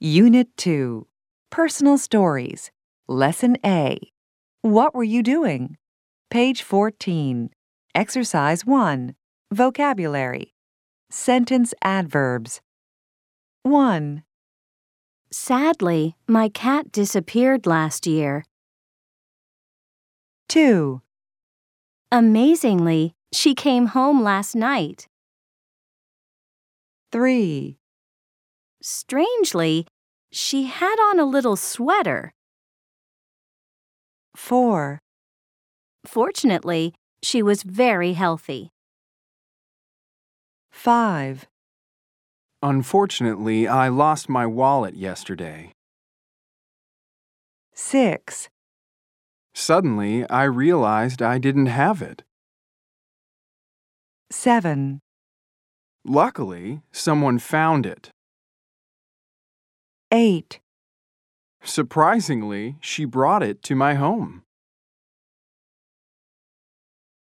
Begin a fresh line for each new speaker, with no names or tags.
Unit 2, Personal Stories, Lesson A. What were you doing? Page 14. Exercise 1, Vocabulary. Sentence adverbs. 1,
Sadly, my cat disappeared last year.
2,
Amazingly, she came home last night.
3,
Strangely, she had on a little sweater.
4,
Fortunately, she was very healthy.
5,
Unfortunately, I lost my wallet yesterday.
6,
Suddenly, I realized I didn't have it.
7,
Luckily, someone found it.
8,
Surprisingly, she brought it to my home.